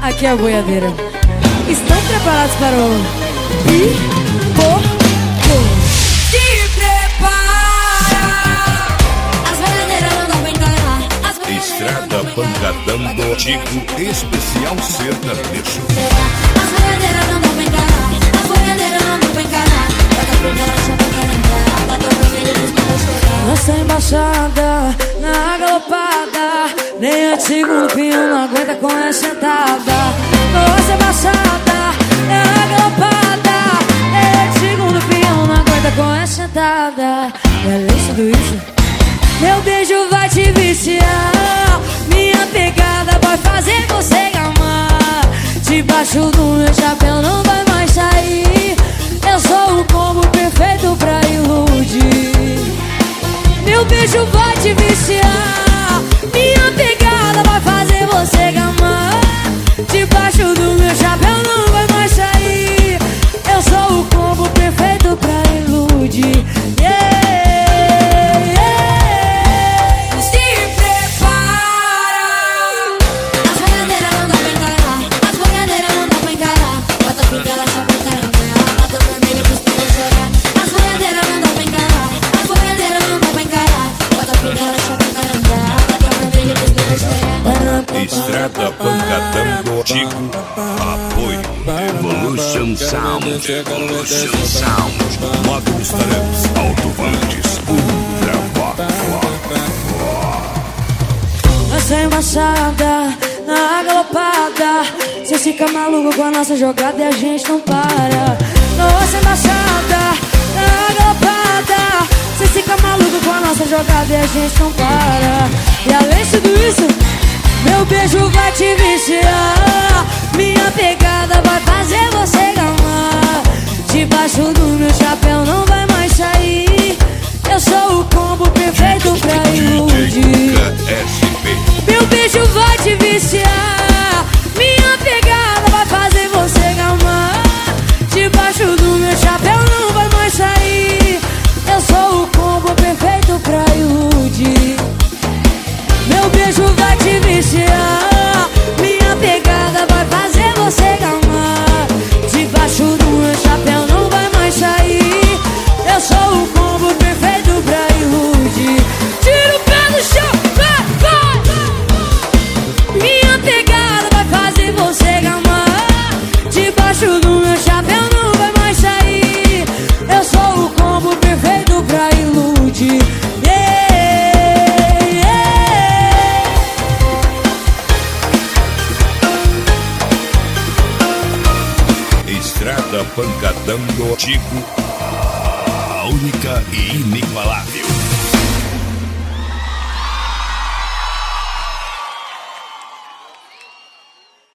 Aqui é a boiadeira. Estão preparados para o pipoco? Se prepara, as boiadeiras não vão encarar. Estrada Pancadão Tico Especial Sertanejo. As boiadeiras não vão encarar. As boiadeiras não vão encarar. Bota pro relaxa pra caramba. Bota pro filho dos meus chorar. Nossa embaixada na galopada, nem antigo pinho não aguenta com essa sentada. Nossa embaixada na galopada, nem antigo pinho não aguenta com essa sentada. E além de tudo isso, meu beijo vai te viciar. Minha pegada vai fazer você gamar. Debaixo do meu chapéu não vai mais sair. Eu sou o combo perfeito pra iludir. Meu beijo vai te viciar. Minha pegada vai fazer você gamar. Debaixo do meu chapéu não vai mais sair. Eu sou o combo perfeito pra iludir. Se prepara, as boiadeiras não dá pra encarar. As boiadeiras não dá pra encarar. Bota pro relaxa pra caramba. Bota pro vermelho pros meus chorar. As boiadeiras não dá pra encarar. As boiadeiras não dá pra encarar. Bota pro relaxa pra caramba. Bota pro vermelho pros meus chorar. Estrada Pancadão Tico. Apoio Evolution Sound. Evolution Sound. Módulos Tareps Alto-Falantes Ultra Vox. Nossa embaixada na galopada, cê fica maluco com a nossa jogada e a gente não para. Nossa embaixada na galopada, cê fica maluco com a nossa jogada e a gente não para. E além de tudo isso, meu beijo vai te viciar. Minha pegada vai fazer você gamar. Debaixo do meu chapéu não vai mais sair. Eu sou o combo perfeito pra iludir. Meu beijo vai te viciar. Minha pegada vai fazer você gamar. Debaixo do meu chapéu não vai mais sair. Eu sou o combo perfeito pra iludir. Meu beijo vai te viciar. Minha pegada vai fazer você gamar. Debaixo do meu chapéu não vai mais sair. Eu sou o combo perfeito pra iludir. Tira o pé do chão, vai, vai. Minha pegada vai fazer você gamar. Debaixo do meu chapéu não vai mais sair. Eu sou o combo perfeito pra iludir. Estrada Pancadão Tico. A única e inigualável.